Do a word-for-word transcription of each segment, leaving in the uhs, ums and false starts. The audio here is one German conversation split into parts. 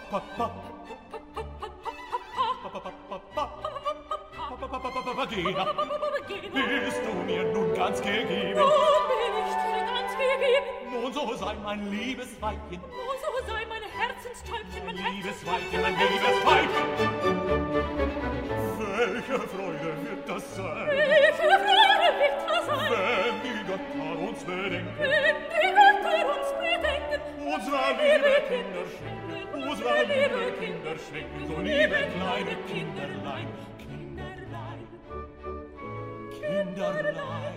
Papagena, bist du mir nun ganz gegeben? Nun bin ich dir ganz gegeben. Nun so sei mein liebes Weibchen. Nun so sei mein Herzenstäubchen, mein Liebes Weibchen, mein liebes Weibchen. Welche Freude wird das sein? Welche Freude wird das sein? Wenn die Götter uns bedenken. Wenn die Götter uns bedenken. Unserer liebe Kinder schenken. Unserer liebe Kinder schenken. So liebe kleine Kinderlein. Kinderlein. Kinderlein.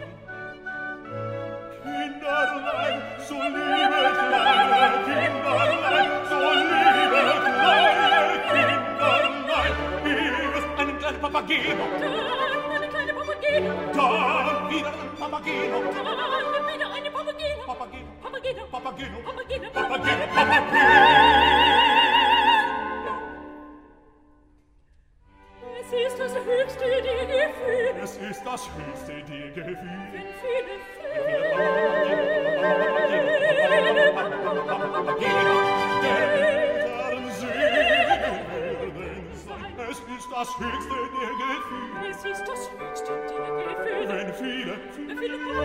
Kinderlein. So liebe kleine Kinderlein. So liebe kleine Kinderlein. Hier ist ein kleiner Papageno. Da, eine kleine Papageno. Da, wieder ein Papageno. Da, wieder eine Papageno. Papageno. Papageno. Papageno. Papageno. Papageno. Papageno. Es ist das höchste dir Gefühl. Es ist das höchste dir Gefühl. Wenn viele Papageno. Der Eltern Segen werden sein. Es ist das höchste dir Gefühl. Es ist das höchste dir Gefühl. Wenn viele, Wenn viele